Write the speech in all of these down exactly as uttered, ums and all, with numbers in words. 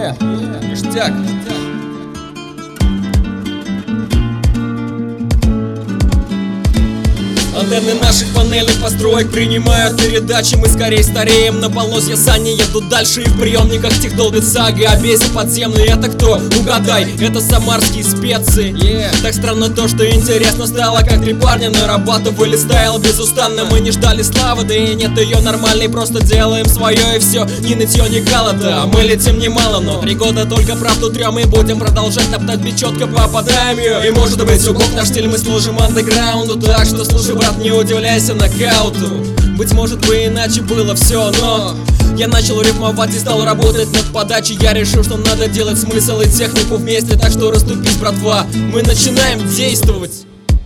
Yeah, yeah, ништяк. Антенны наших панельных построек принимают передачи. Мы скорее стареем, на полосе сани едут дальше. И в приемниках тех долбит саги о бесе подземный. Это кто? Угадай, это самарские специи. yeah. Так странно то, что интересно стало, как три парня нарабатывали стайл безустанно. Мы не ждали славы, да и нет ее нормальной. Просто делаем свое и все, ни нытье, ни голода. Мы летим немало, но три года только правду трем. И будем продолжать топтать, ведь четко попадаем ее. И может быть, убог наш стиль, мы служим андеграунду. Так что слушай, брат, не удивляйся нокауту. Быть может бы иначе было все, но я начал рифмовать и стал работать над подачей. Я решил, что надо делать смысл и технику вместе. Так что расступись, братва, мы начинаем действовать.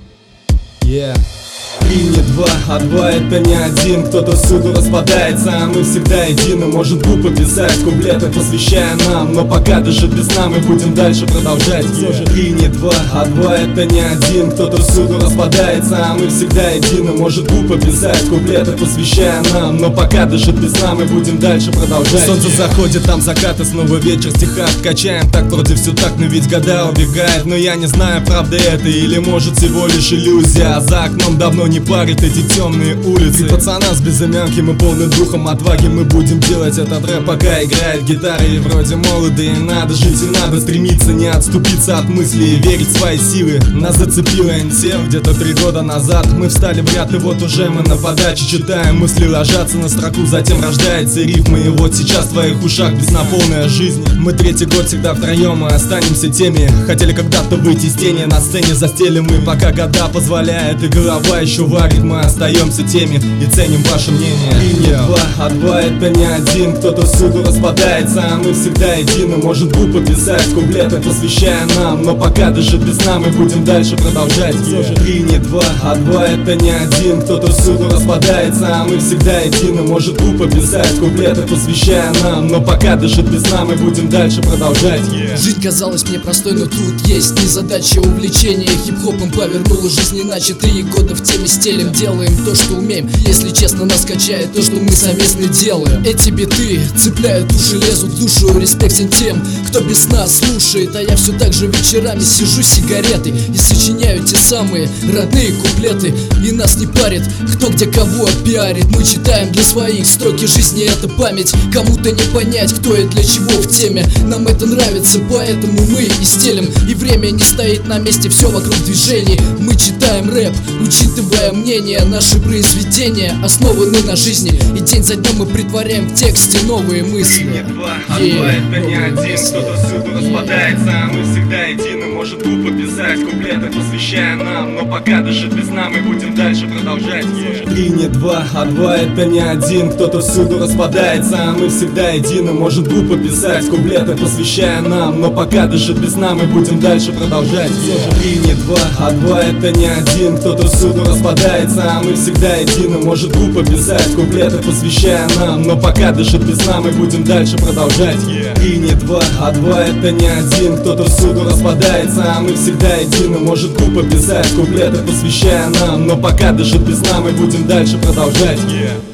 Yeah. Три не два, а два это не один. Кто-то всюду распадается, а мы всегда едины. Может глупо писать куплеты, посвящая нам, но пока даже без нас мы будем дальше продолжать. yeah. Три не два, а два это не один. Кто-то всюду распадается, а мы всегда едины. Может глупо писать куплеты, посвящая нам, но пока даже без нас мы будем дальше продолжать. Солнце yeah. заходит, там закат и снова вечер в стихах. Качаем так, вроде все так, но ведь года убегает. Но я не знаю, правда это или может всего лишь иллюзия. А за окном давно не парит эти темные улицы. И пацана с безымянки, мы полны духом отваги. Мы будем делать этот рэп, пока играет гитара. И вроде молоды, и надо жить, и надо стремиться, не отступиться от мыслей и верить в свои силы. Нас зацепило эн тэ эф где-то три года назад. Мы встали в ряд, и вот уже мы на подаче читаем. Мысли ложатся на строку, затем рождается рифмы. И вот сейчас в твоих ушах беснаполная жизнь. Мы третий год всегда втроем, и останемся теми. Хотели когда-то выйти из тени, на сцене застелим мы, пока года позволяет, и голова еще варит. Мы остаемся теми и ценим ваше мнение. Три не два, а два это не один. Кто-то всюду распадается, а мы всегда едины. Может глупо писать куплеты, посвящая нам, но пока даже без нас мы будем дальше продолжать. yeah. Три не два, а два это не один. Кто-то всюду распадается, а мы всегда едины. Может глупо писать куплеты, посвящая нам, но пока даже без нас мы будем дальше продолжать. yeah. Жизнь казалась мне простой, но тут есть незадача, увлечение. Хип-хопом повернула жизнь иначе. Три года в теме стилем, делаем то, что умеем. Если честно, нас качает то, что мы совместно делаем. Эти биты цепляют уши, лезут в душу. Респектен тем, кто без нас слушает. А я все так же вечерами сижу с сигаретой и сочиняю те самые родные куплеты. И нас не парит, кто где кого пиарит. Мы читаем для своих, строки жизни это память. Кому-то не понять, кто и для чего в теме. Нам это нравится, поэтому мы и стелим. И время не стоит на месте, все вокруг движений. Мы читаем рэп, учитывая мнение. Наши произведения основаны на жизни, и день за днем мы притворяем в тексте новые мысли. Три не два, а два это не один. Кто-то всюду распадается, а мы всегда едины. Может глупо писать куплеты, посвящая нам, но пока даже без нас мы будем дальше продолжать. yeah. Три не два, а два это не один. Кто-то всюду распадается, а мы всегда едины. Может глупо писать куплеты, посвящая нам, но пока даже без нас мы будем дальше продолжать. yeah. Три не два, а два это не один. Кто-то всюду распадается, а мы всегда едины. Может глупо писать куплеты, посвящая нам, но пока даже без нас мы будем дальше продолжать. yeah. Три не два, а два это не один. Кто-то всюду распадается, а мы всегда едины. Может глупо писать куплеты, посвящая нам, но пока даже без нас мы будем дальше продолжать. yeah.